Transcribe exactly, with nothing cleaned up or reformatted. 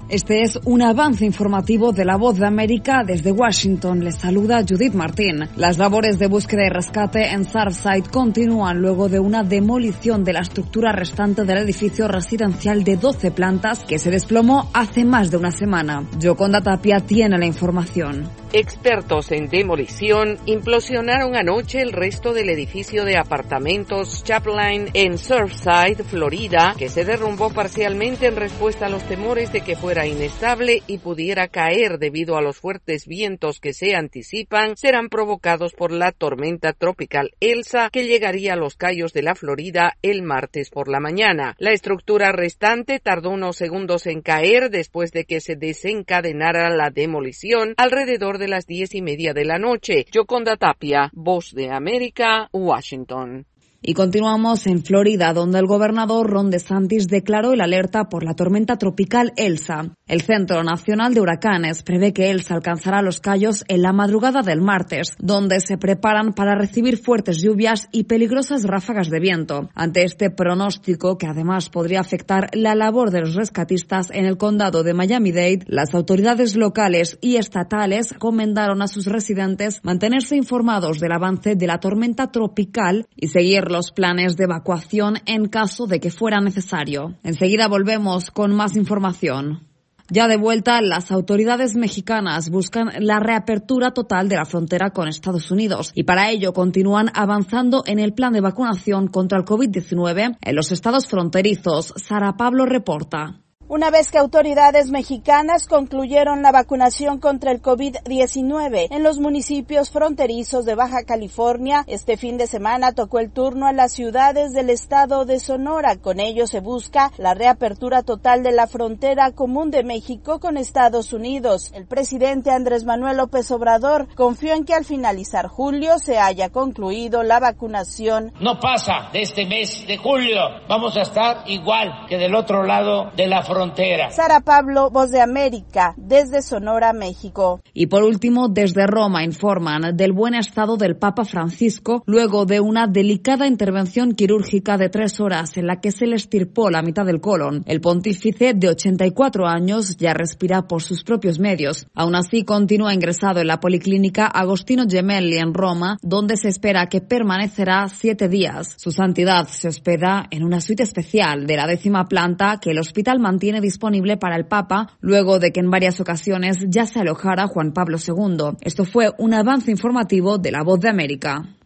Este es un avance informativo de La Voz de América. Desde Washington les saluda Judith Martín. Las labores de búsqueda y rescate en Surfside continúan luego de una demolición de la estructura restante del edificio residencial de doce plantas que se desplomó hace más de una semana. Yoconda Tapia tiene la información. Expertos en demolición implosionaron anoche el resto del edificio de apartamentos Chaplain en Surfside, Florida, que se derrumbó parcialmente en respuesta a los temores de que fuera inestable y pudiera caer debido a los fuertes vientos que se anticipan serán provocados por la tormenta tropical Elsa que llegaría a los Cayos de la Florida el martes por la mañana. La estructura restante tardó unos segundos en caer después de que se desencadenara la demolición alrededor de las diez y media de la noche. Yoconda Tapia, Voz de América, Washington. Y continuamos en Florida, donde el gobernador Ron DeSantis declaró el alerta por la tormenta tropical Elsa. El Centro Nacional de Huracanes prevé que Elsa alcanzará los Cayos en la madrugada del martes, donde se preparan para recibir fuertes lluvias y peligrosas ráfagas de viento. Ante este pronóstico, que además podría afectar la labor de los rescatistas en el condado de Miami-Dade, las autoridades locales y estatales recomendaron a sus residentes mantenerse informados del avance de la tormenta tropical y seguir los planes de evacuación en caso de que fuera necesario. Enseguida volvemos con más información. Ya de vuelta, las autoridades mexicanas buscan la reapertura total de la frontera con Estados Unidos y para ello continúan avanzando en el plan de vacunación contra el COVID diecinueve en los estados fronterizos. Sara Pablo reporta. Una vez que autoridades mexicanas concluyeron la vacunación contra el COVID diecinueve en los municipios fronterizos de Baja California, este fin de semana tocó el turno a las ciudades del estado de Sonora. Con ello se busca la reapertura total de la frontera común de México con Estados Unidos. El presidente Andrés Manuel López Obrador confió en que al finalizar julio se haya concluido la vacunación. No pasa de este mes de julio, vamos a estar igual que del otro lado de la frontera. Frontera. Sara Pablo, Voz de América, desde Sonora, México. Y por último, desde Roma informan del buen estado del Papa Francisco luego de una delicada intervención quirúrgica de tres horas en la que se le extirpó la mitad del colon. El pontífice, de ochenta y cuatro años, ya respira por sus propios medios. Aún así, continúa ingresado en la Policlínica Agostino Gemelli en Roma, donde se espera que permanecerá siete días. Su santidad se hospeda en una suite especial de la décima planta que el hospital mantiene disponible para el Papa, luego de que en varias ocasiones ya se alojara Juan Pablo segundo. Esto fue un avance informativo de La Voz de América.